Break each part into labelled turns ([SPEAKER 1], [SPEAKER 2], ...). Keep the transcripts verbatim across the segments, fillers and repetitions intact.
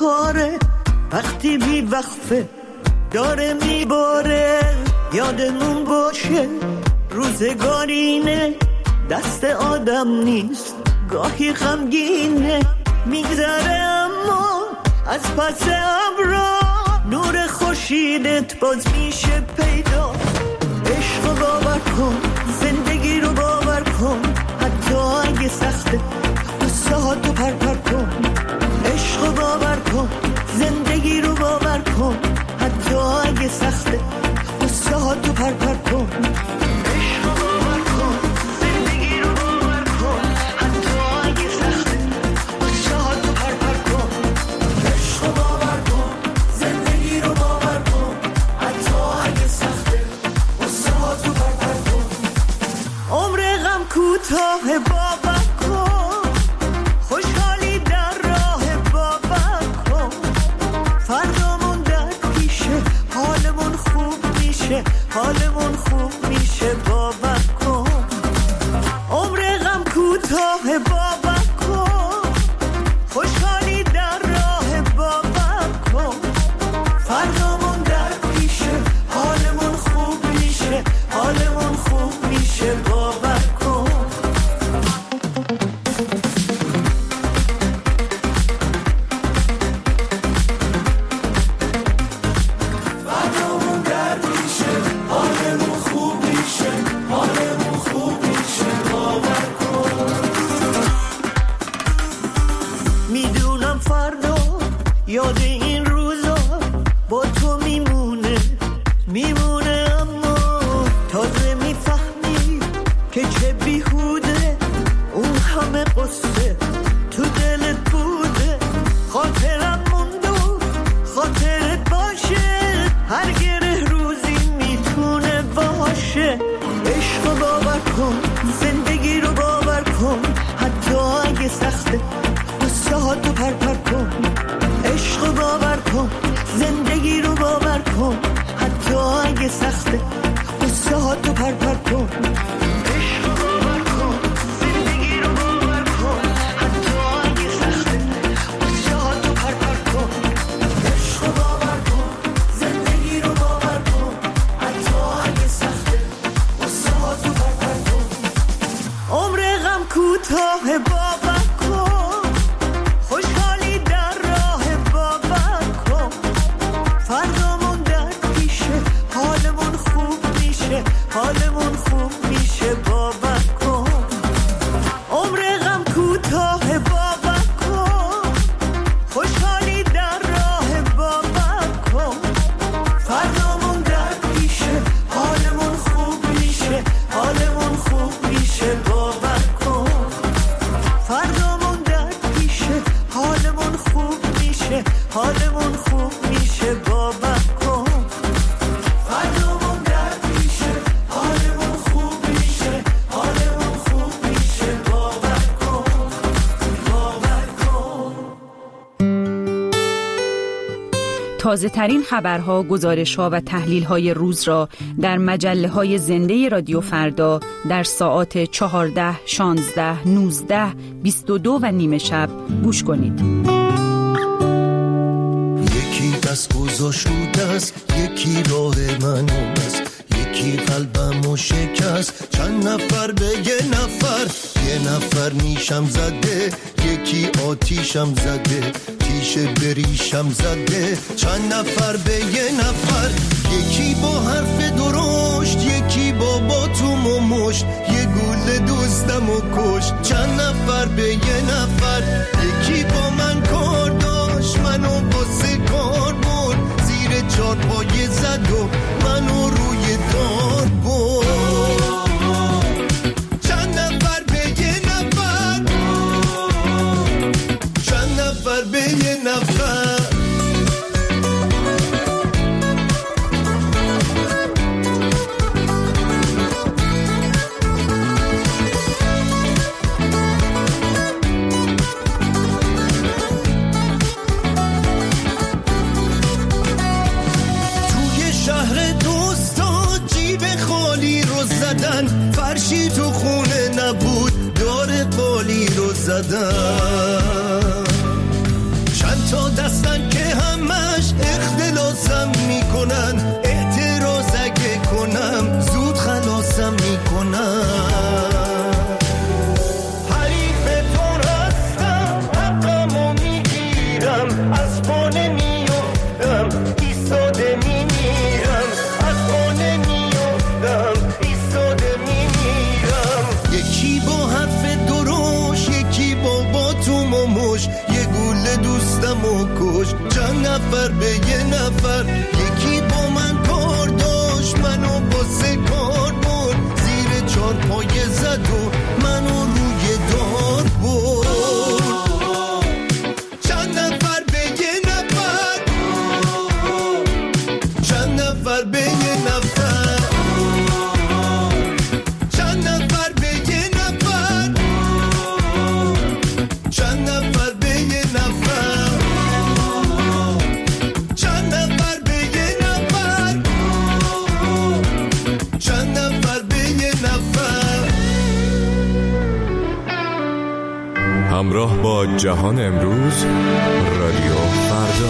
[SPEAKER 1] کاره، وقتی بی وقفه داره میباره. یادمون باشه روزگارینه، دست آدم نیست، گاهی غمگینه. میگذره اما از پس ابرا نور خورشیدت باز میشه پیدا. عشق رو باور کن، زندگی رو باور کن، حتی اگه سخته قصه ها تو پر پر کن. عشق رو باور کن، زندگی رو باور کن، حتی اگه سخته قصه ها تو پر پر کن. عشق رو باور کن، زندگی رو باور کن، حتی اگه سخته قصه ها تو پر پر کن. عشق رو باور کن، زندگی رو باور کن، حتی اگه سخته قصه ها تو پر پر کن. عمر غم کوتاه باور کن، خوشحالی در راه باور کن. فردامون در پیشه، حالمون خوب میشه، حالمون خوب میشه باور کن. عمر غم کوتاه باور کن، خوشحالی در راه باور کن. فردامون در پیشه، حالمون خوب میشه، حالمون خوب میشه باور کن. فردامون در پیشه، حالمون خوب میشه، حالمون خوب میشه باور کن. میدونم فردا یاد این روزا با تو میمونه، میمونه. اما تازه میفهمی که چه بیهوده اون همه قصه تو دلت بوده. خاطرم موند و خاطرت باشه، هر گره روزی میتونه باشه. عشق رو باور کن، زندگی رو باور کن، حتی اگه سخته قصه ها تو پر پر کن. عشق رو باور کن، زندگی رو باور کن، حتی اگه سخته قصه ها تو پر پر کن. عشق رو باور کن، زندگی رو باور کن، حتی اگه سخته قصه ها تو پر پر کن. عشق رو باور کن، زندگی رو باور کن، حتی اگه سخته قصه ها تو پر پر کن. عمر غم کوتاه باور کن، خوشحالی در راه باور کن. فردامون در پیشه، حالمون خوب میشه، حالمون خوب میشه باور کن. عمر غم کوتاه باور کن، خوشحالی در راه باور کن. فردامون در پیشه، حالمون خوب میشه، حالمون خوب میشه باور کن. فردامون در پیشه، حالمون خوب میشه، حالمون خوب میشه باور کن. فردامون در پیشه، حالمون خوب میشه، حالمون خوب میشه باور کن، باور کن.
[SPEAKER 2] تازه ترین خبرها، گزارش‌ها و تحلیل‌های روز را در مجله‌های زنده رادیو فردا در ساعات چهارده، شانزده، نوزده، بیست و دو و نیمه شب گوش کنید.
[SPEAKER 3] یکی دست گذاشت رو دست، یکی راه من است، یکی قلبمو شکست. چند نفر به یه نفر، یه نفر نیشم زده، یکی آتیشم زده، تیشه بریشم زده. چند نفر به یه نفر، یکی با حرف درشت، یکی با باتوم و مشت، یه گل دوستم و کشت. چند نفر به یه نفر، یکی با من کار داشت، منو باسه کار برد، زیر چار پایه زد و منو روی دار برد. چند نفر به یه نفر، چند نفر به یه نفر. فرشی تو خونه نبود، دار قالی رو زدن. چند تا دستن نفر به یه نفر. یکی با من کار داشت منو باسه کار برد، زیر چار پایه زد و منو روی دار برد. چند نفر به یه نفر، چند نفر به یه نفر، چند نفر به یه نفر، چند نفر به یه نفر، چند نفر به یه نفر، چند نفر به یه نفر.
[SPEAKER 4] همراه با جهان امروز، رادیو فردا.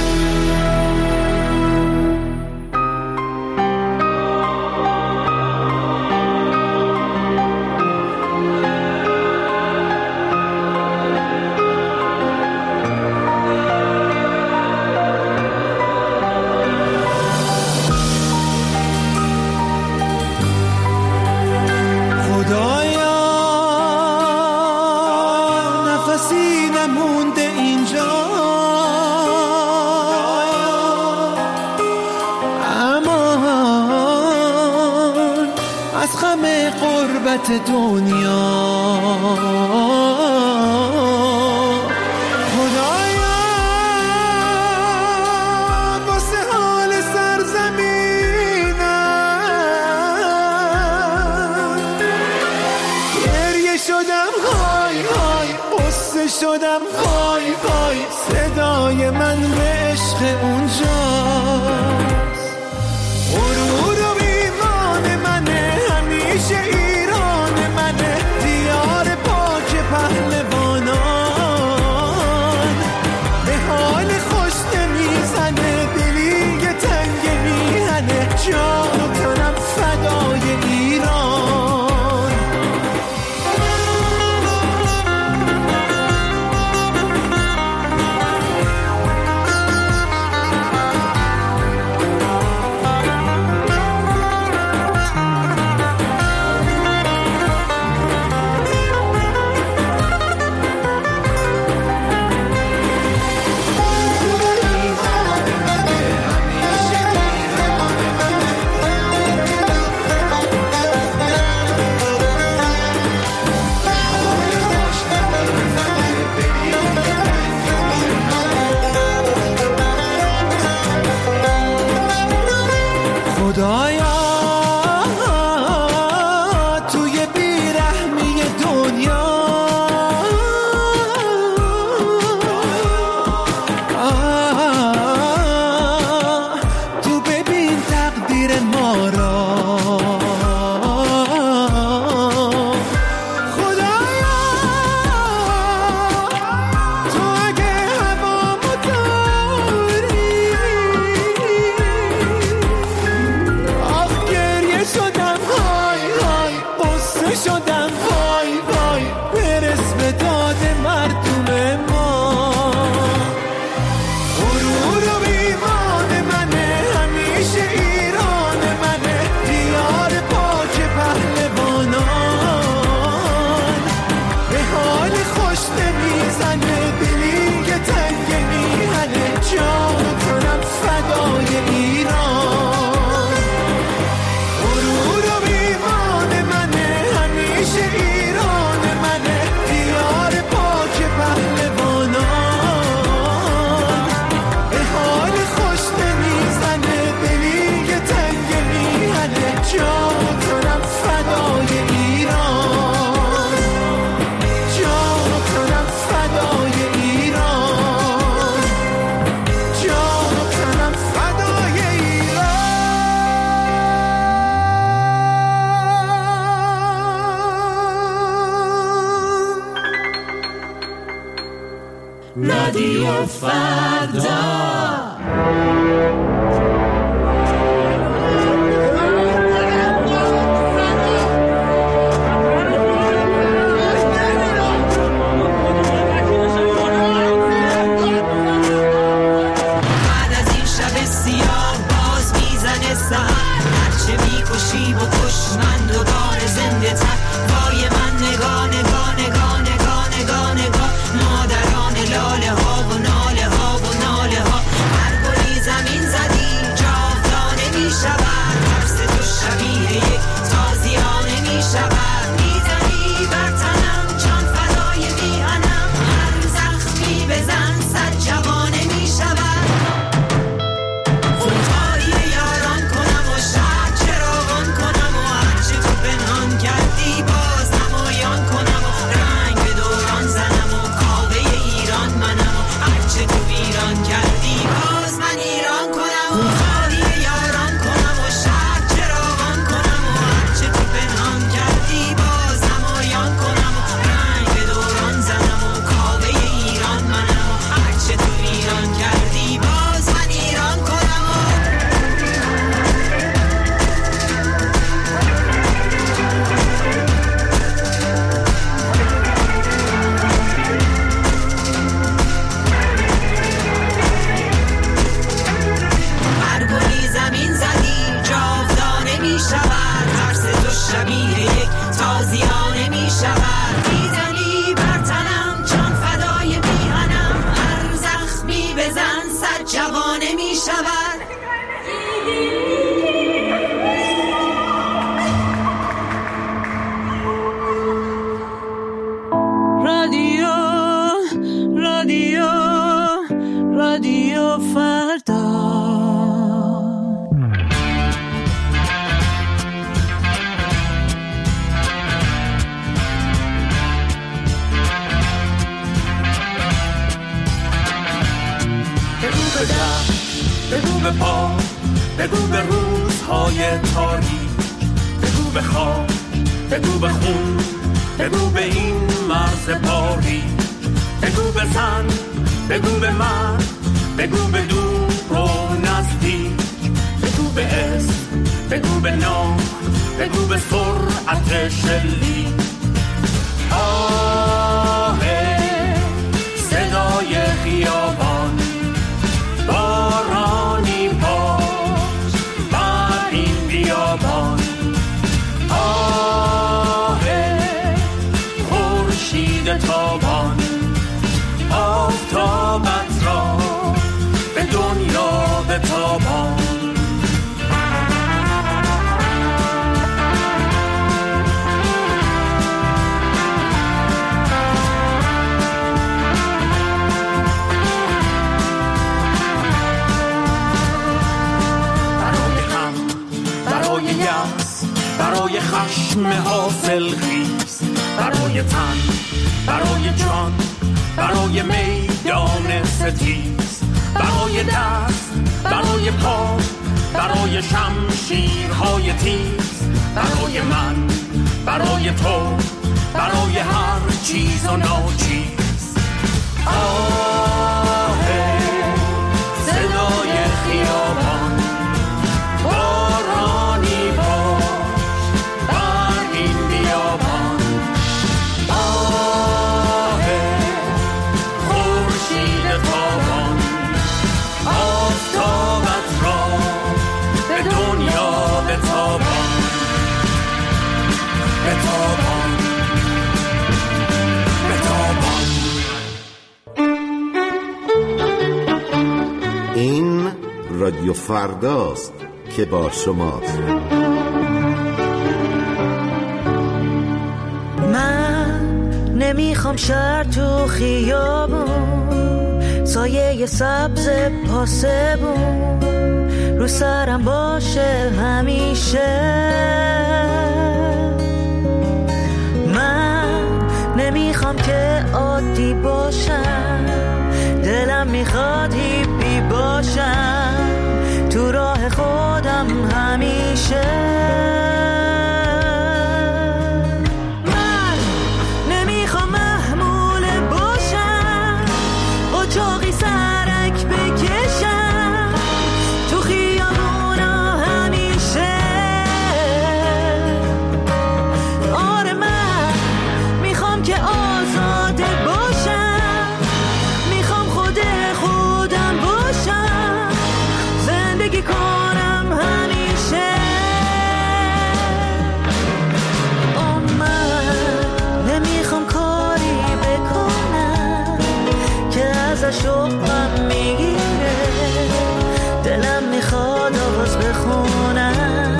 [SPEAKER 5] دنیا خدایا واسه حال سرزمینم گریه شدم های های، قصه شدم های های، صدای من به عشق اونجاست. غرور و ایمان منه همیشه ایران منه، دیار پاک پهلوانان. به حال خوش نمیزنه دلی که تنگ میهنه، جان و تنم فدای ایران. خدایا توی بیرحمی دنیا تو ببین تقدیر ما را. خدایا تو اگه هوامو داری، شدم های های، قصه شدم وای وای، برس به داد مردم ما. غرور و ایمان منه همیشه ایران منه، دیار پاک پهلوانان. به حال خوش نمیزنه دلی که تنگ میهنه، جان و تنم فدای ایران. غرور و ایمان منه همیشه ایران منه، دیار پاک پهلوانان. به حال خوش نمیزنه دلی که تنگ میهنه، جان و تنم فدای ایران. جان و تنم فدای ایران، جان و تنم فدای ایران.
[SPEAKER 1] رادیو فردا.
[SPEAKER 6] مادران لاله ها و ناله ها و ناله ها،
[SPEAKER 5] بگو به روزهای تاریک، بگو به خواب، بگو به خون، بگو به این مرز باریک، بگو به زن، بگو به من، بگو به دور و نزدیک، بگو به اسم، بگو به نام، بگو به سرعت شلیک. آه صدای خیابان، بارانی باش بر این بیابان. آه خورشید تابان، آفتابت را به دنیا بتابان. برای خشم حاصل خیز، برای تن، برای جان، برای میدان ستیز، برای دست، برای پا، برای شمشیرهای تیز، برای من، برای تو، برای هر چیز و ناچیز. آه صدای خیابان، بارانی باش بر این بیابان. آه خورشید تابان، آفتابت را به دنیا بتابان، بتابان، بتابان.
[SPEAKER 6] این رادیو فرداست که با شماست.
[SPEAKER 1] من نمیخوام شهر تو خیابون، سایه سبز پاسبون رو سرم باشه همیشه. من نمیخوام که عادی باشم، دلم میخواد هیپی باشم تو راه خودم همیشه. من نمیخوام محمول باشم، قاچاقی سرک بکشم تو خیابونا همیشه. آره من میخوام که آزاده باشم، میخوام خود خودم باشم، زندگی کنم همیشه. آه من نمیخوام کاری بکنم که ازش عقبم میگیره، دلم میخواد آواز بخونم.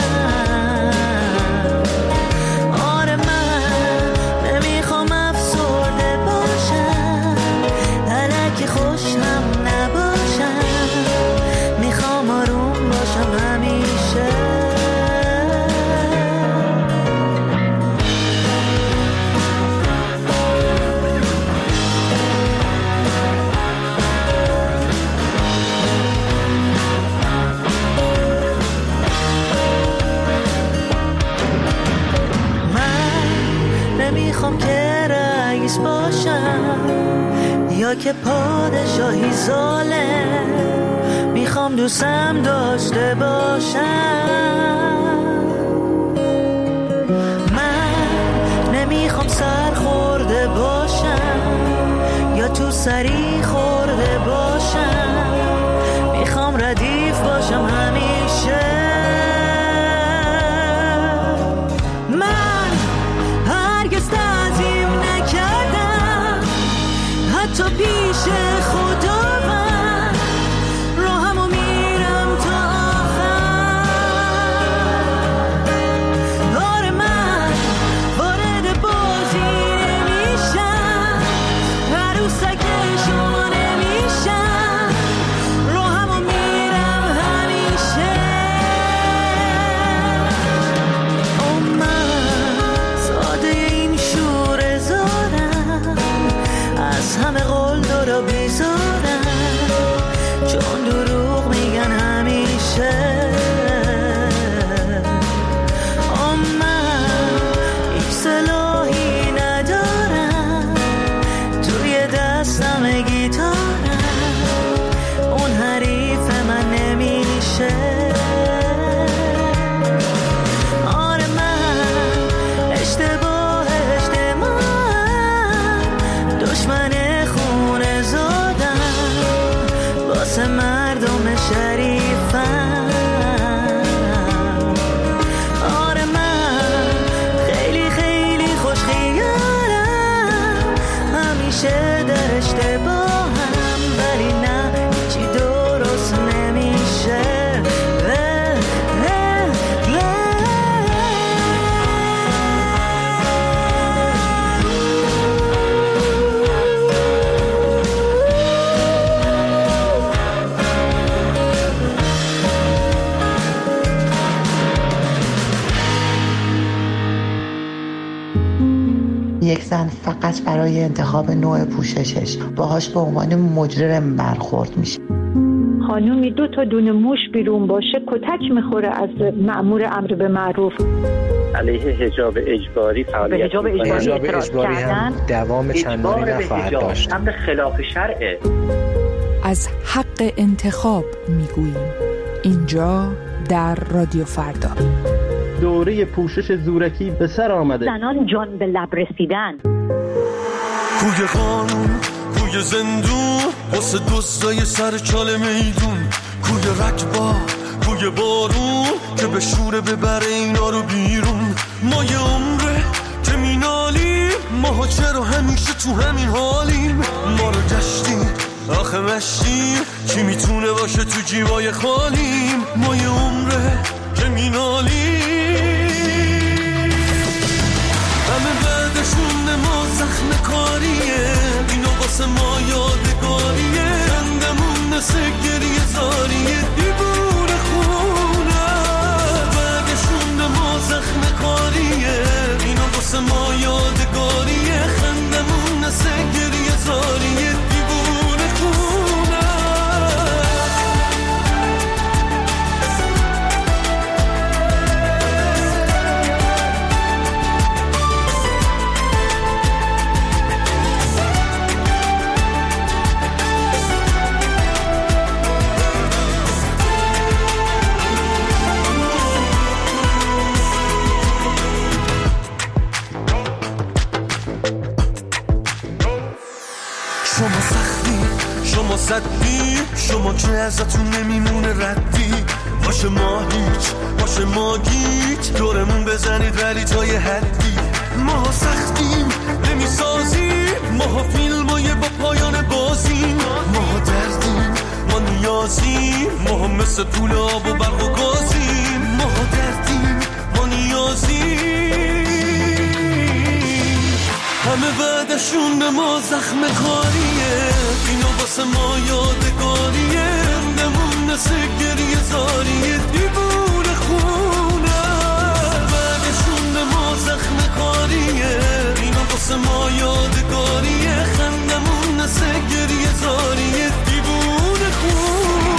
[SPEAKER 1] آره من نمیخوام افسرده باشم، الکی خوشم نباشم، میخوام آروم باشم همیشه. نمیخوام که رئیس باشم یا که پادشاهی ظالم، میخوام دوستم داشته باشم. من نمیخوام سر خورده باشم یا تو سری خورده باشم، میخوام ردیف باشم همیشه. من هرگز تعظیم نکردم حتی پیش خداوند، راهمو میرم تا آخر. آره من وارد بازی نمیشم، عروسکش
[SPEAKER 7] یک زن فقط برای انتخاب نوع پوششش باهاش به عنوان مجرم برخورد میشه.
[SPEAKER 8] خانومی دو تا دونه موش بیرون باشه کتک میخوره از مأمور امر به معروف.
[SPEAKER 9] علیه حجاب اجباری فعالیت
[SPEAKER 10] حجاب اجباری, اجباری هم دوام چندانی نخواهد داشت.
[SPEAKER 9] امر خلاف شرعه.
[SPEAKER 11] از حق انتخاب میگوییم اینجا در رادیو فردا.
[SPEAKER 12] دوره پوشش زورکی به سر آمده.
[SPEAKER 8] زنان جان به لب رسیدن.
[SPEAKER 3] کوی قانون، کوی زندون، واسه دزدای سر چال میدون، کوی رکبا، کوی بارون که به شوره ببره اینا رو بیرون. ما یه عمره که مینالیم، ماها چرا همیشه تو همین حالیم؟ ما رو گشتیم آخه مشتیم، کی میتونه باشه تو جیبای خالیم؟ ما یه عمره که مینالیم، همه بعدشون ما زخم کاریه، اینا واسه ما یادگاریه، خندمون نسه گریه زاریه، دیوونه خونه. بعدشون ما زخم کاریه، اینا واسه ما یادگاریه، خندمون نسه گریه زاریه، دیوونه خونه. شما سختی، شما صدی، شما که ازتون نمیمونه ردی. باشه ما هیچ، باشه ما گیج، دورمون بزنید ولی تا یه حدی. ما سختیم، نمیسازیم، ما فیلمای با پایان بازیم. ما دردیم، ما نیازیم، ما مثل طول آب و برق و گازیم. ما دردیم، ما نیازیم، همه بعدشون به ما زخم کاریه، اینا واسه ما یادگاریه، رندمون نسه گریه زاریه، دیوونه خونه. بعدشون به ما زخم کاریه، اینا واسه ما یادگاریه، خندمون نسه گریه زاریه، دیوونه خونه.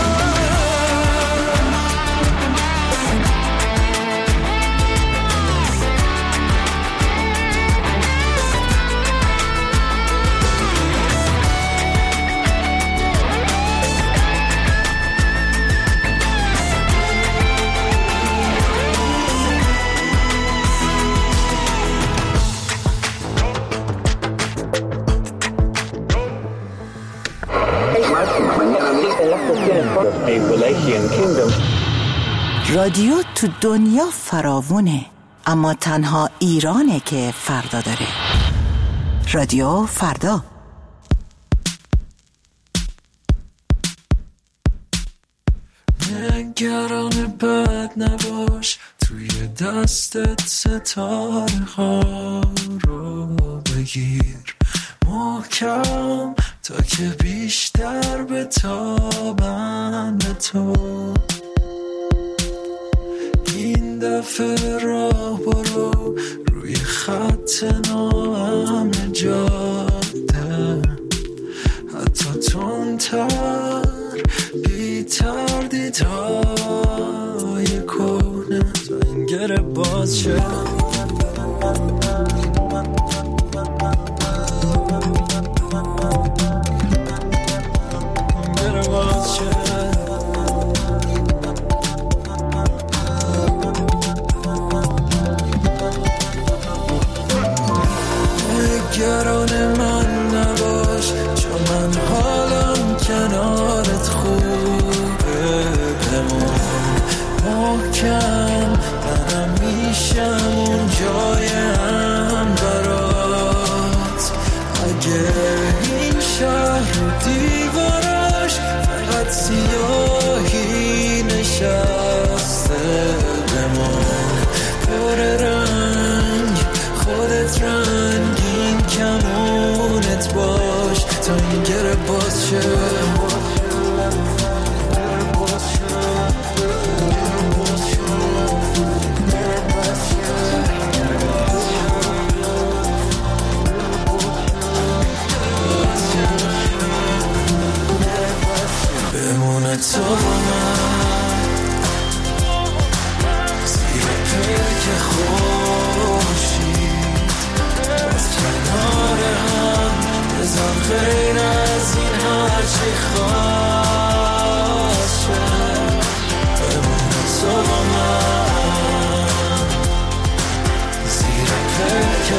[SPEAKER 7] رادیو تو دنیا فراوونه، اما تنها ایرانه که فردا داره. رادیو فردا.
[SPEAKER 13] نگران بد نباش، توی دستت ستاره ها رو بگیر محکم تا که بیشتر بتابن به تو. این دفعه راه برو روی خط ناامن جاده، حتی تندتر بی تردیدهای کهنه تا این گره باز شه. گره باز شه. نگران من نباش، چون من حالم کنارت خوبه. بمون محکم، منم میشم اون جایم برات. اگه این شهر رو دیوارش فقط سیاهی نشسته، بمون پر رنگ، خودت رنگین کمونت باش تا این گره باز شه. خواست شه بمونه تو با من زیر پلک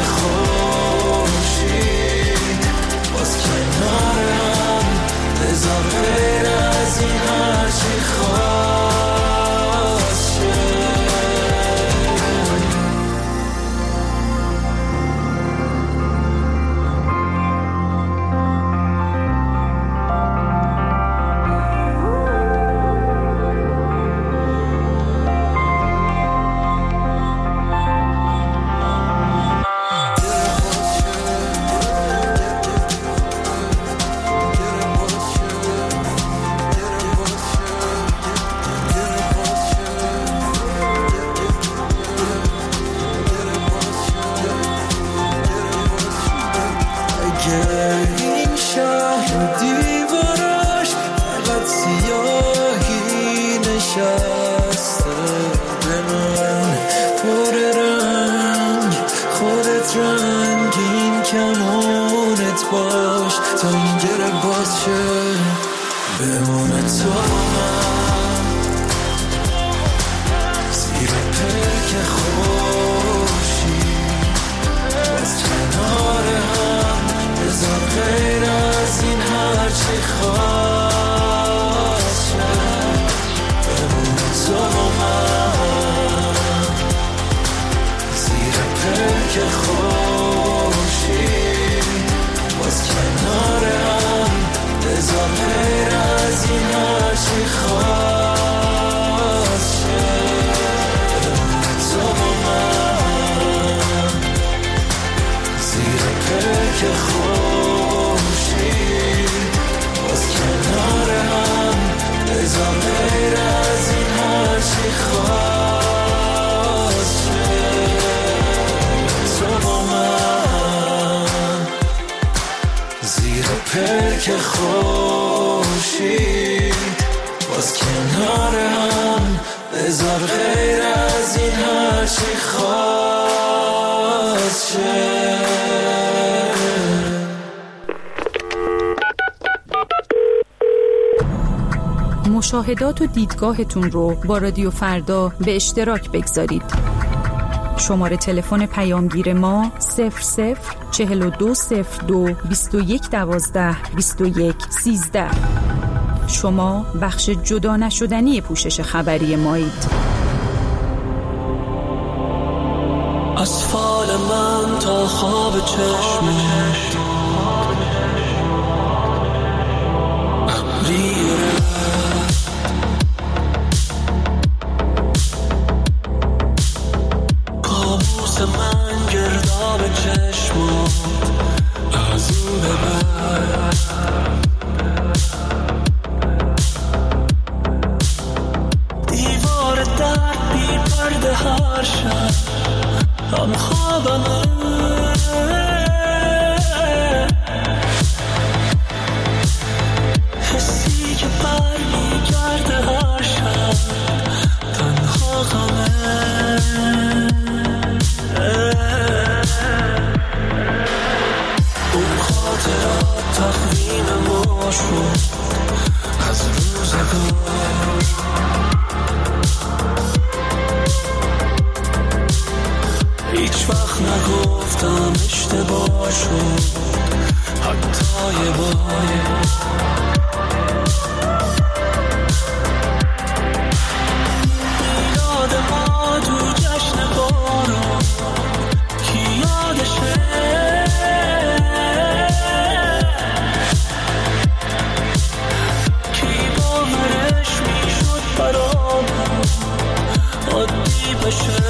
[SPEAKER 13] خورشید باز کنارم بذار غیر از این هرچی خواست شه این شهر دیواراش فقط سیاهی نشسته به من پر رنگ خودت رنگین کمونت باش تا این گره باز شه بمونه تو من زیر پلک خورشید باز کنار هم بذار غیر از این هرچی خواست شه بمونه تو من زیر پلک خورشید باز کنار هم بذار غیر از این هرچی خواست شه بمونه تو من زیر پلک خورشید باز کنار هم بذار غیر از این هرچی خواست شه تو با من زیر پلک خورشید باز کنار هم بذار غیر از این هرچی خواست شه.
[SPEAKER 2] مشاهدات و دیدگاهتون رو با رادیو فردا به اشتراک بگذارید. شماره تلفن پیامگیر ما صفر صفر چهل و دو صفر دو بیست و یک دوازده بیست و یک سیزده. شما بخش جدا نشدنی پوشش خبری مایید.
[SPEAKER 13] از فال من تا خواب چشمت ابریره کابوس من گرداب چشمت از این به بعد دیوار درد بی پرده هر شب هم خوابمه حسی که بر می کرده هر شب تنها غمه اون خاطرات تقویم ما شد از روزگار هیچ وقت نگفتم اشتباه شد حتی یه بار یاد ما تو جشن بارون کی یادشه کی باورش میشد برامون عادی بشه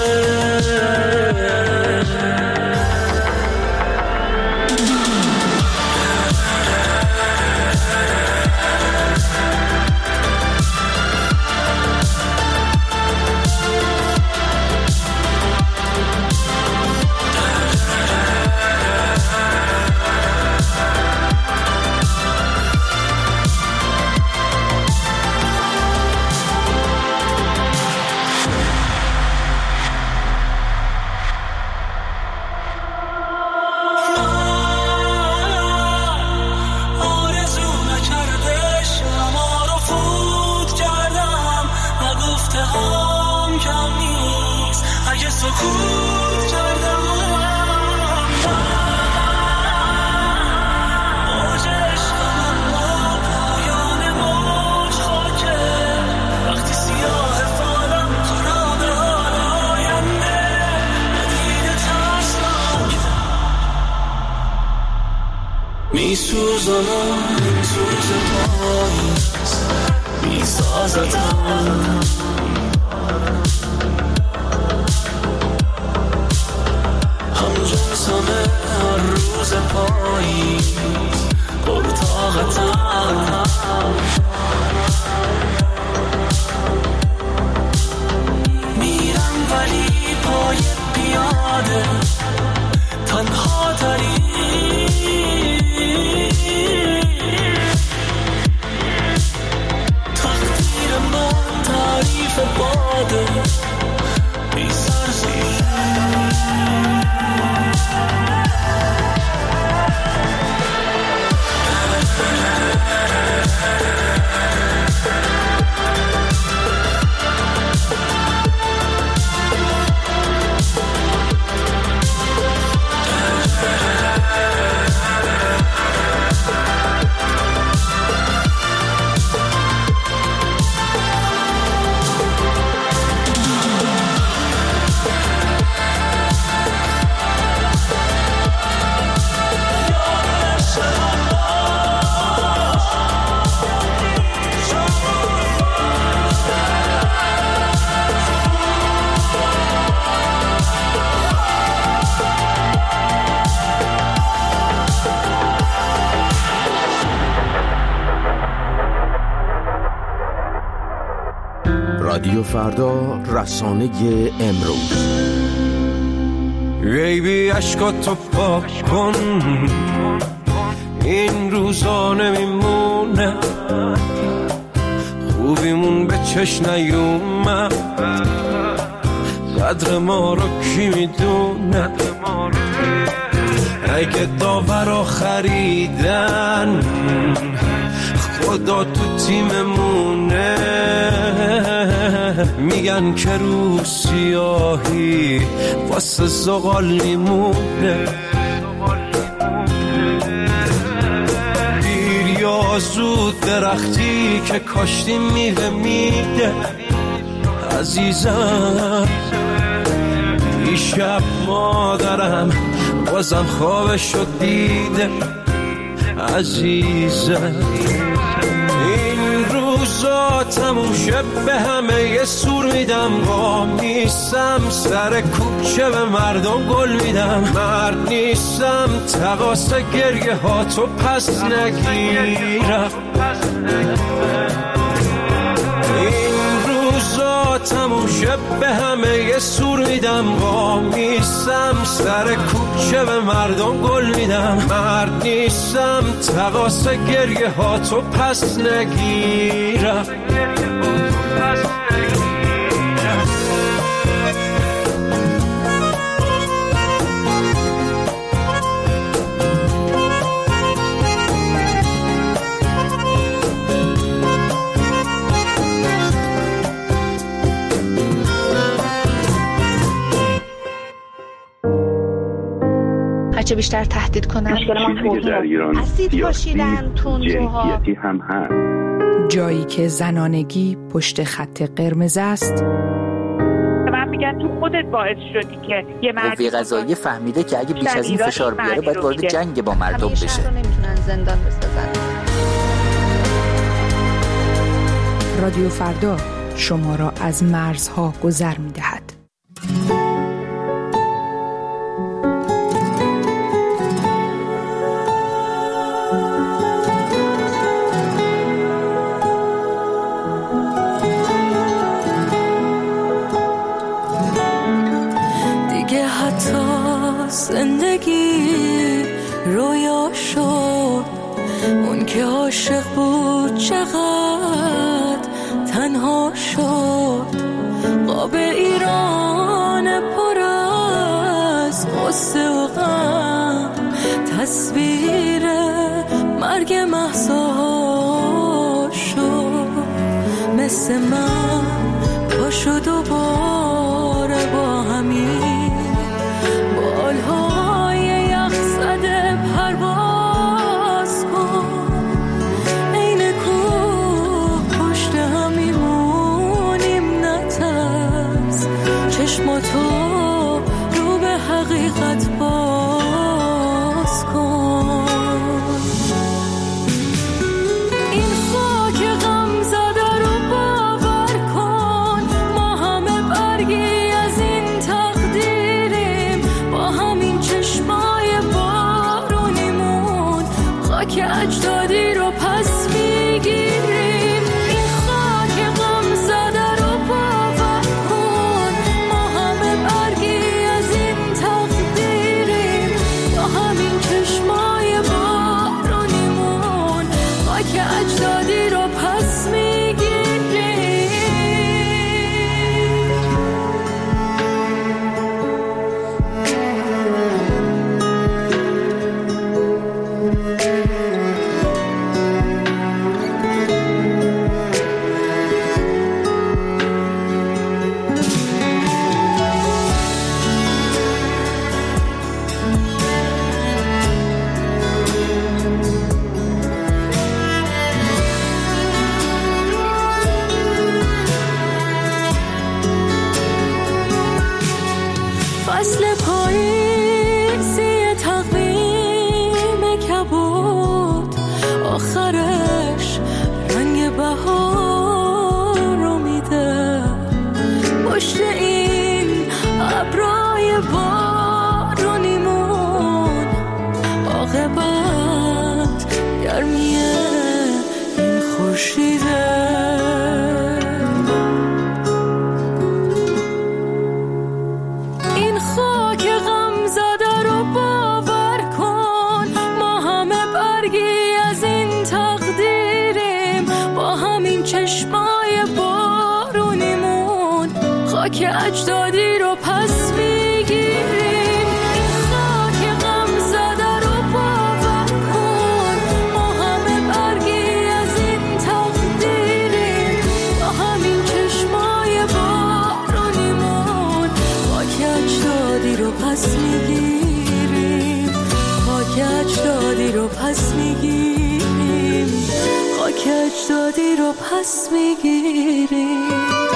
[SPEAKER 13] سکوت کردم موج عشقم با پایان موج خاکه وقتی سیاه فالم تو رابه های آینده ندیده ترسناک می سوزانم این سوز پاییز می سازدم همه هر روز پاییز پرطاقتم میرم ولی پای پیاده تنها تری تقدیر من تعریف باده بی سرزیر
[SPEAKER 6] رادیو فردا، رسانه امروز.
[SPEAKER 14] بیبی عشقاتو پاک کن، این روزا نمیمونه، خوبیمون به چش نیومد، قدر ما رو کی میدونه؟ اگه داورا خریدن خدا تو تیممونه، میگن که رو سیاهی واسه زغال میمونه، دیر یا زود درختی که کاشتی میوه میده. عزیزم دیشب مادرم بازم خوابشو دیده. عزیزم این روزا تموم شه به همه یه سور میدم، قام نیستم سر کوچه به مردم گل میدم، مرد نیستم تقاسه گریه ها تو پس نگیرم. تموم شب به همه یه سور میدم، قام نیستم سر کوچه به مردم گل میدم، مرد نیستم تقاسه گریه ها تو پس نگیرم.
[SPEAKER 15] چه بیشتر تهدید کنن
[SPEAKER 16] در ایران
[SPEAKER 15] اسید پاشیدن تندروها
[SPEAKER 16] هم هست.
[SPEAKER 11] جایی که زنانگی پشت خط قرمز است.
[SPEAKER 8] من میگن تو خودت باعث شدی که یه مرد
[SPEAKER 17] قوه قضاییه فهمیده که اگه بیش از این فشار بیاره باید وارد جنگ با مردم بشه.
[SPEAKER 15] همیشه نمیتونن زندان بسازن.
[SPEAKER 11] رادیو فردا شما را از مرزها گذر میدهد.
[SPEAKER 13] زندگی رویا شد، اون که عاشق بود چقدر تنها شد. قاب ایران پر از غصه و غم، تصویر مرگ مهسا شد. مثل من پاشو دوباره با همین چشماتو رو به حقیقت باز کن. این خاک غم زده رو باور کن، ما همه برگی از این تقدیریم، با همین چشمای بارونیمون خاک اجدادی رو پس میگیریم. این خاک غم زده رو باور کن، ما همه برگی از این تقدیریم، با همین چشمای بارونیمون خاک اجدادی رو پس میگیریم. فصل پاییزی تقویم کبود، آخرش رنگ بهار رو میده. پشت این ابرای بارونیمون عاقبت گرمیه این خورشیده. این خاک غم زده رو باور کن، ما همه برگی از این تقدیریم، با همین چشمای بارونیمون خاک اجدادی رو پس میگیریم. این خاک غم زده رو باور کن، ما همه برگی از این تقدیریم، با همین چشمای بارونیمون خاک اجدادی رو پس میگیریم. خاک اجدادی رو پس میگیریم. خاک اجدادی رو پس میگیریم.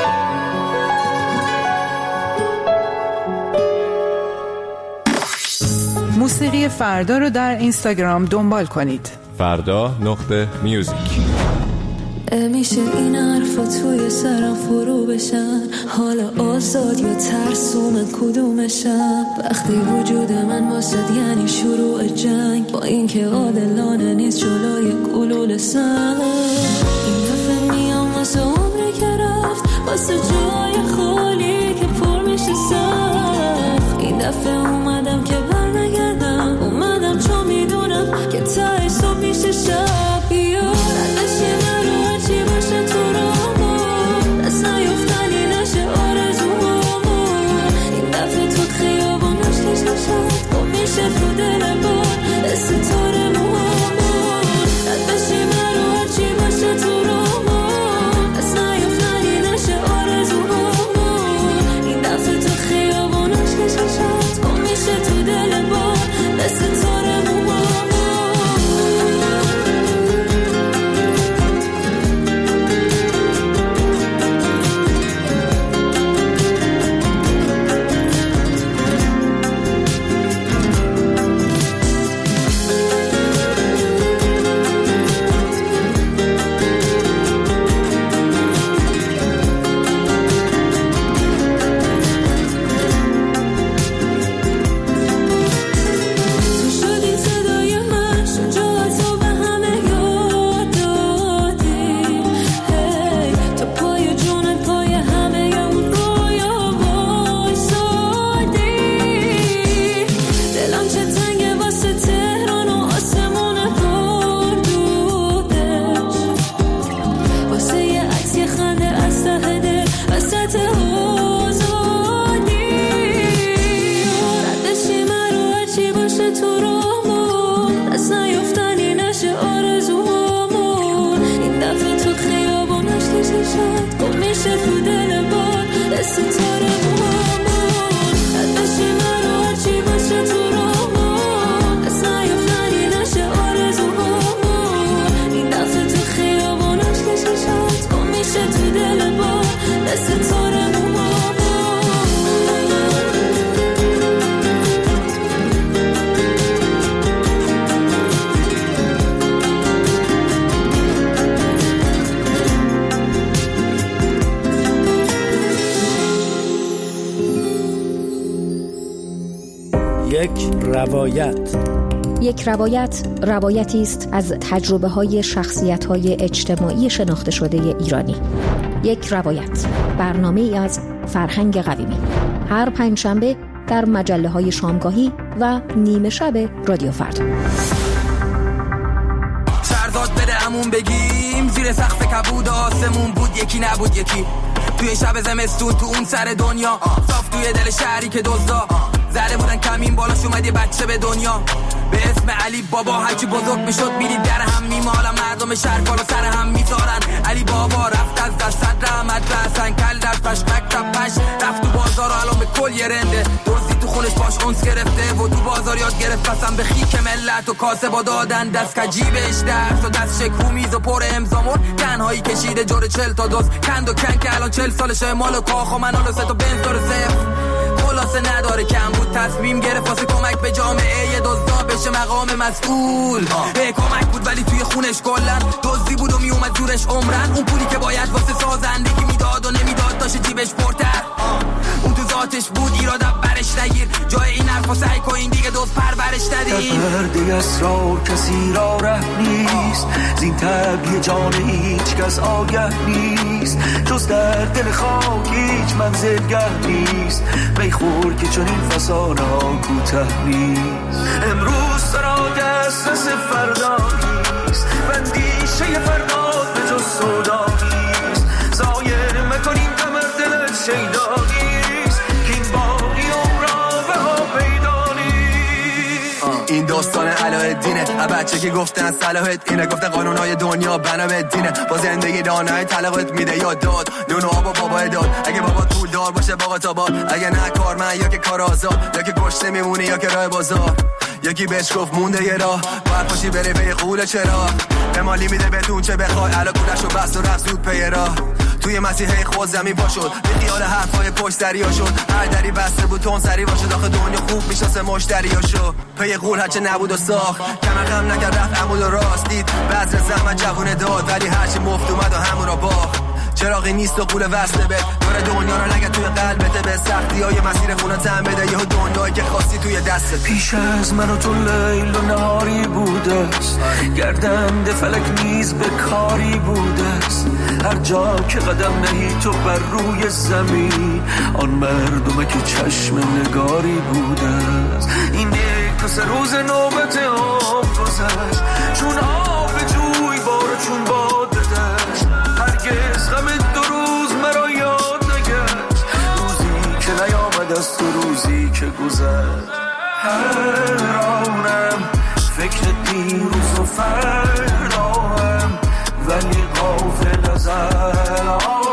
[SPEAKER 11] موسیقی فردا رو در اینستاگرام دنبال کنید.
[SPEAKER 4] فردا نقطه میوزیک.
[SPEAKER 13] میشه این حرفا توی سرم فرو بشن، حالا آزاد یا ترسوم کدومشم؟ وقتی وجود من واسد یعنی شروع جنگ، با اینکه عادلانه نیست جلوی گلوله سنگ. این دفعه میام واسه عمری که رفت، واسه جای خالی که پر میشه سخت. این دفعه اومدم که برنگردم، اومدم چون میدونم که ته صبح میشه شب. بیار نداشتی من رو هرچی باشه تو رامون، دست نیفتنی نشه آرزومون. این دفعه تو خیابون عشقش نشد، گم میشه تو دل بار ستاره موامون. نداشتی من رو هرچی باشه تو رامون، دست نیفتنی نشه آرزومون.
[SPEAKER 16] یک روایت.
[SPEAKER 18] یک روایت روایتی است از تجربه های شخصیت های اجتماعی شناخته شده ایرانی. یک روایت، برنامه ای از فرهنگ قویمی، هر پنجشنبه در مجله های شامگاهی و نیمه شب رادیو فردا.
[SPEAKER 19] سرداد بده همون بگیم زیر سقف کبود آسمون بود یکی نبود یکی، توی شب زمستون تو اون سر دنیا، صاف توی دل شهری که دزدا زده بودن کمین بالاش اومد یه بچه به دنیا به اسم علی بابا. هرچی بزرگ میشد میدید در هم میمالن، مردم شهر بالا سر هم میذارن. علی بابا رفت از دست رحمت رسن کل در پش مکتب پش رفت تو بازار و الان به کل یه رنده دوزی تو خونش باش اونس گرفته و تو بازار یاد گرفت قسم به خیک ملت و کاسه با دادن دست کجیبش درس و دست شکو میز و پر امزامون تنهایی کشیده جور چل تا دوز کند و کن که الان چل سالشه مال و کاخ و منال و سه تا بنز داره صفر خلاصه نداره کم بود تصمیم گرفت واسه کمک به جامعه یه دزدا بشه مقام مسئول. به کمک بود ولی توی خونش کلن دزدی بود و میومد جورش عمرن. اون پولی که باید واسه سازندگی میداد و نمیداد داشت جیبش پرتر. اون تو ذاتش بود ایراد برش نگیر جای این حرفا سعی کن این دیگه دوست پرورش ندید.
[SPEAKER 20] پرده اسرار کسی را ره نیست زین طبیع جان هیچ کس آگه نیست جز در دل خاک هیچ منزلگه نیست میخور که چون این فسانه ها کوته نیست. امروز سرا دسترس فردا نیست بندیشه فردا به جز سودا نیست زایه مکنین کمر دلت شیدا نیست که این باقی عمرا به ها پیدا نیست.
[SPEAKER 19] این داستان علاءالدینه بچه که گفتن صلاحت اینه گفتن قانونهای دنیا بنا به دینه با زندگی دانای طلاقت میده یا داد نون و آب و بابا داد اگه بابا پول دار باشه باقا تا باد اگه نه کارمند یا که کار آزاد یا که کشته میمونی یا که راه بازار یکی بهش گفت مونده یه راه باید پاشی بری پی قول چرا به مالی میده بهتون چه بخوای علا کولش و بست و رفت زود پی راه توی مسیحه خود زمین پا شد به خیال حرفای پشت دریا شد هر دری بسته بود تون سری باشه داخل دنیا خوب میشناسه مشتریاشو پی قول هرچه نبود و ساخت کمر خم نکرد رفت عمود و راست دید بذر زحمت جوونه داد ولی هرچی مفت اومد و همون رو باخت چراغی نیست و قول وصله به دور دنیا رو نگه توی قلبته به سختی های مسیر خونه تن بده یه دنیایی که خواستی توی دستت.
[SPEAKER 20] پیش از من و تو لیل و نهاری بوده است گردنده فلک نیز به کاری بوده است هر جا که قدم نهی تو بر روی زمین آن مردمه که چشم نگاری بوده است. این یک تا سه روز نوبت آب گذشت چون آب جوی بار چون باد دشت هرگز غم دو روز مرا یاد نگشت روزی که نیامد از تو روزی که گذشت. حیرانم فکر دیروز و فرداهم ولی غافل از الانم.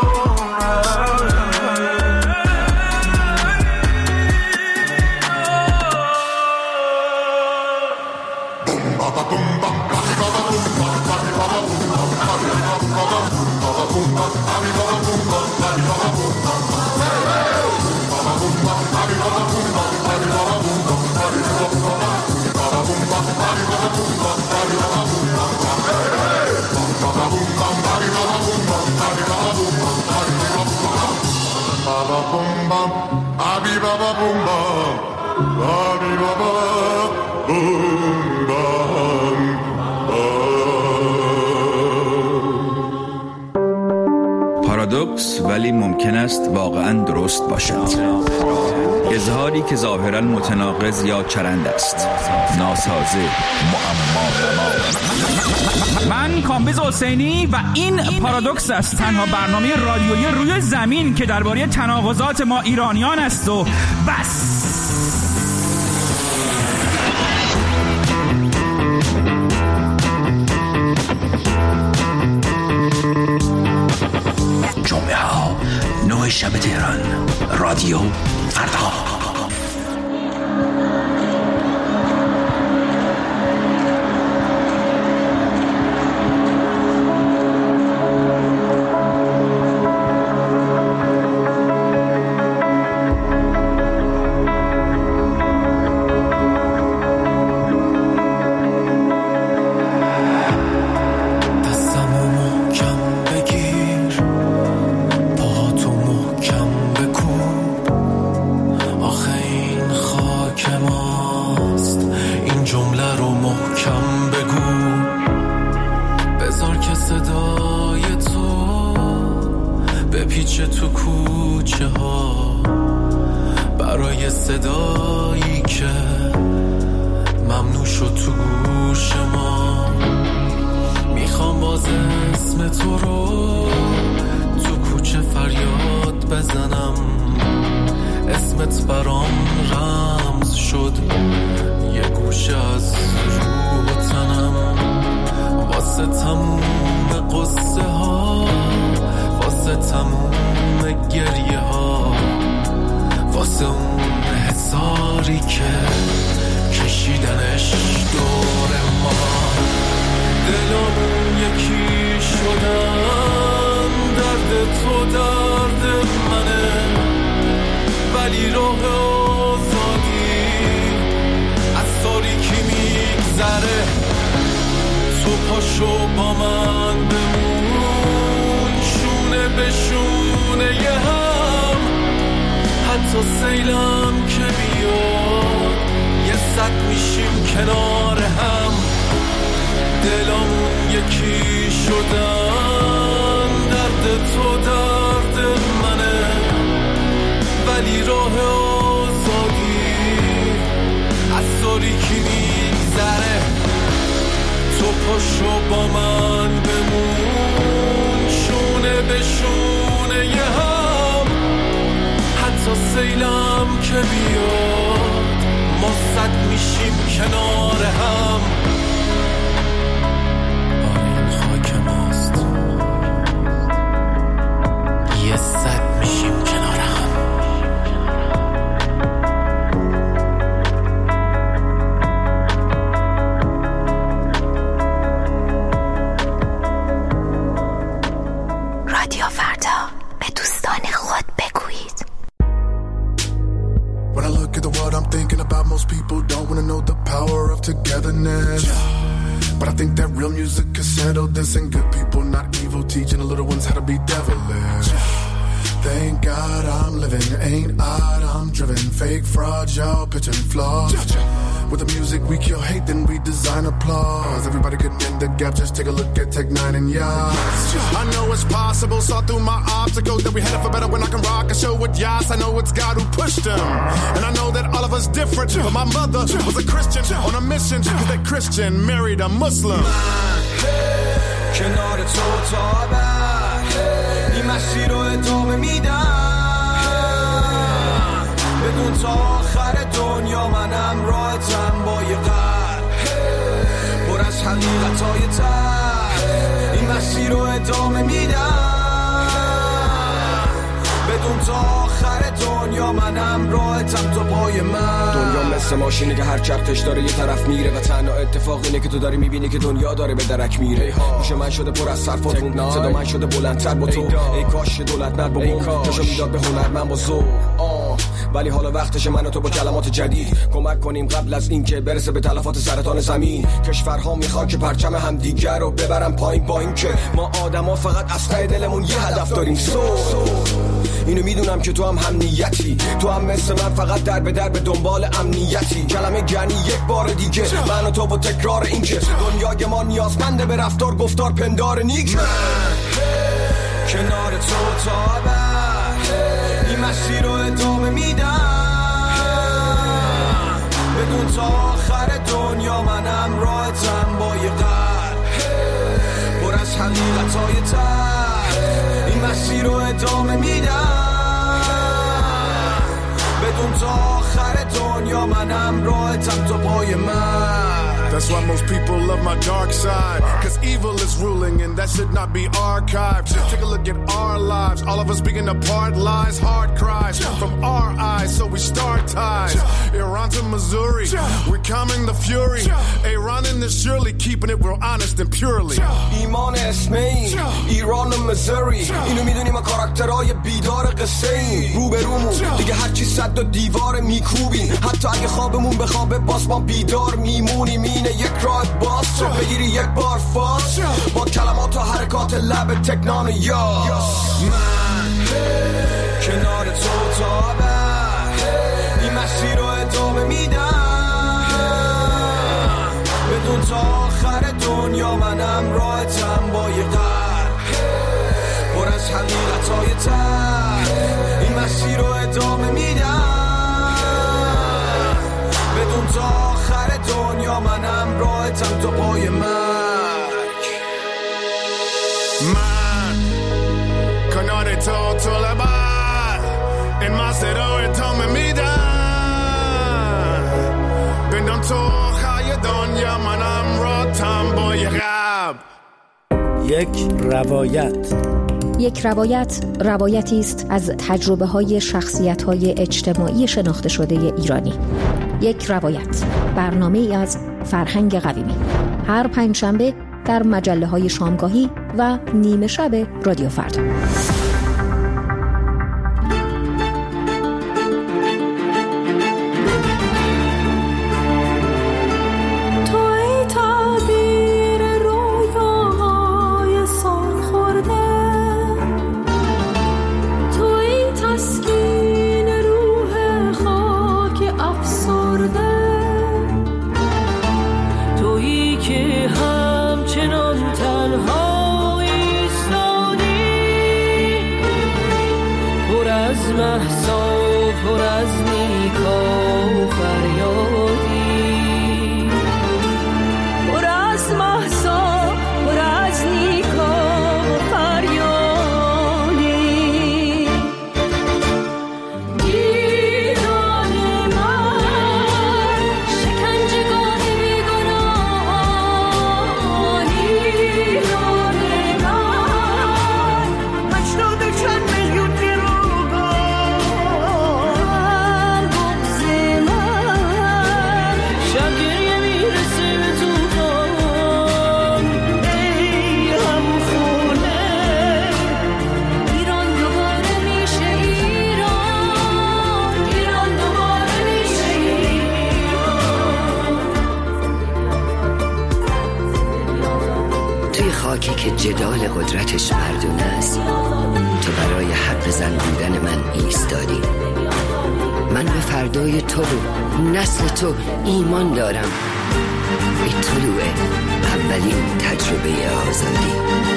[SPEAKER 21] پارادوکس ولی ممکن است واقعا درست باشد. اظهاری که ظاهرا متناقض یا چرند است. ناسازه، معما.
[SPEAKER 22] من کامبیز حسینی و این پارادوکس است، تنها برنامه رادیویی روی زمین که درباره تناقضات ما ایرانیان است و بس.
[SPEAKER 23] جمعه ها نه شب تهران رادیو فردا.
[SPEAKER 1] صدایی که ممنوع شد تو گوش ما، میخوام باز اسم تو رو تو کوچه فریاد بزنم، اسمت برام رمز شد یه گوشه از روح و تنم، واسه تموم قصه ها، واسه تموم گریه ها، واسه اون حساری که کشیدنش دور ما، دلامون یکی شدن، درد تو درد منه، ولی راه آزادی از تاریکی میگذره، تو پاشو با من بمون، شونه به شونه یه هم، حتی سیلم که بیاد یه صد میشیم کنار هم، دلامون یکی شدن، درد تو درد منه، ولی راه آزادی از تاریکی میگذره، تو پاشو با من بمون، شونه به شونه یه هم، حتی سیلم که بیاد ما صد میشیم کنار هم، آین خاک ماست یه صد میشیم کنار هم.
[SPEAKER 5] رادیو فردا، به دوستان خود بگویید.
[SPEAKER 10] When I look at the world I'm thinking about, most people don't want to know the power of togetherness, but I think that real music can settle this, and good people not evil, teaching the little ones how to be devilish. Thank God I'm living, ain't odd, I'm driven, fake fraud, y'all pitching flaws. With the music we kill hate, then we design applause. Everybody could mend the gap, just take a look at Tech Nine and Yas. I know it's possible, saw through my obstacles that we headed for better when I can rock a show with Yas. I know it's God who pushed them, and I know that all of us different, but my mother was a Christian on a mission, cause that Christian married a Muslim.
[SPEAKER 19] کنار تو تا بعد این مسیر رو ادامه میدم، بدون تا آخر دنیا منم راحتم با یه قلب پر از حقیقتای ته، این مسیر رو ادامه میدم، بدون تا آخر دنیا منم راحتم تو پای من.
[SPEAKER 24] دنیا مثل ماشینی که هر چرخش داره یه طرف میره، و تنها اتفاق اینه که تو داری میبینی که دنیا داره به درک میره. گوش من شده پر از حرفاتون، صدا من شده بلندتر با تو، ای کاش دولت نر با بوم جاشو میداد به هنرمند با ذوق، ولی حالا وقتش من و تو با کلمات جدید کمک کنیم قبل از اینکه برسه به تلفات سرطان زمین. کشورها میخوان که پرچم همدیگر رو ببرن پایین، با این که ما آدما فقط از ته دلمون یه هدف داریم. سو اینو میدونم که تو هم هم نیتی، تو هم مثل من فقط در به در به دنبال امنیتی. کلمه گنی یک بار دیگه من و تو با تکرار این که دنیای ما نیازمنده به رفتار گفتار پندار نیک.
[SPEAKER 19] کنار تو تا بعد این مسیر رو ادامه میدم، بدون تا آخر دنیا منم راحتم با یه قلب پر از حقیقتای ته، این مسیر رو ادامه میدم، بدون تا آخر دنیا منم راحتم تو پای من.
[SPEAKER 10] That's why most people love my dark side, cause evil is ruling and that should not be archived. Take a look at our lives, all of us being apart, lies, hard cries from our eyes, so we start ties. Iran to Missouri, we're calming the fury. Iran in this surely keeping it real honest and purely.
[SPEAKER 24] ایمان اسم این ایران و مزوری، اینو میدونیم ما کاراکترهای بیدار قصه این، رو به رومون دیگه هرچی صد و دیوار میکوبیم، حتی اگه خوابمون به خوابه باز ما بیدار میمونیم. اینه یک راه باز تو بگیری یک بار فاز با کلمات و حرکات لب تکنان یاس.
[SPEAKER 19] من کنار تو تا بعد این مسیر رو ادامه میدم، بدون تا آخر دنیا منم راحتم با یه قلب پر از حقیقتای ته، این مسیر رو ادامه میدم،
[SPEAKER 10] این مسیر رو ادامه میدن بندان تو آخای دنیا منم راتم با یه غم.
[SPEAKER 16] یک روایت.
[SPEAKER 18] یک روایت روایتی است از تجربه های شخصیت های اجتماعی شناخته شده ایرانی. یک روایت، برنامه ای از فرهنگ قویمی، هر پنجشنبه در مجله های شامگاهی و نیمه شب رادیو فردا.
[SPEAKER 3] خاکی که جدال قدرتش مردونه است، تو برای حق زن بودن من ایستادی. من به فردای تو و نسل تو ایمان دارم، به طلوع اولین تجربه آزادی.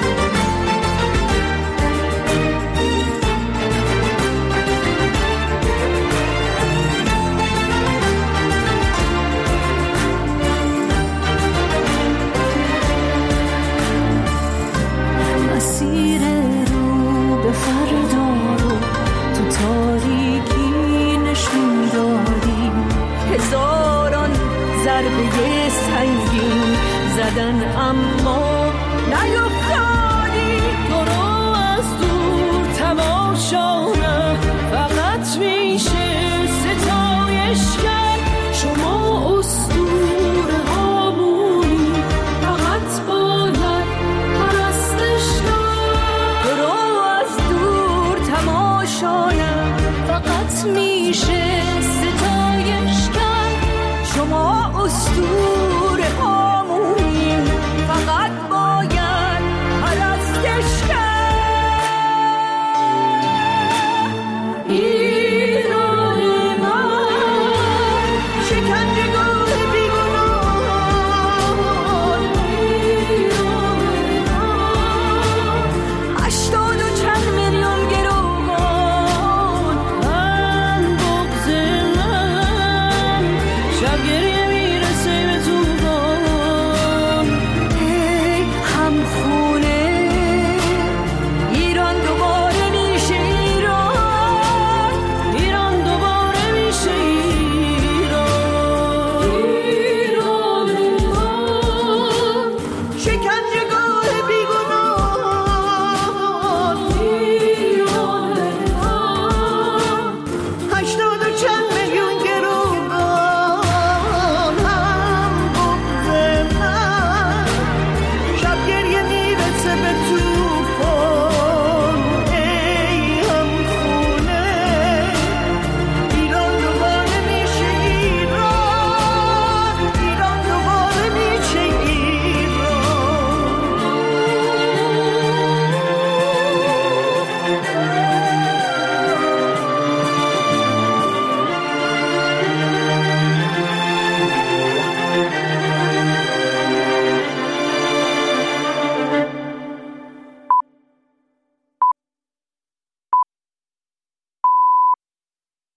[SPEAKER 13] مسیر رو به فردا رو تو تاریکی نشون دادی، هزاران ضربه سنگین زدن اما نیفتادی.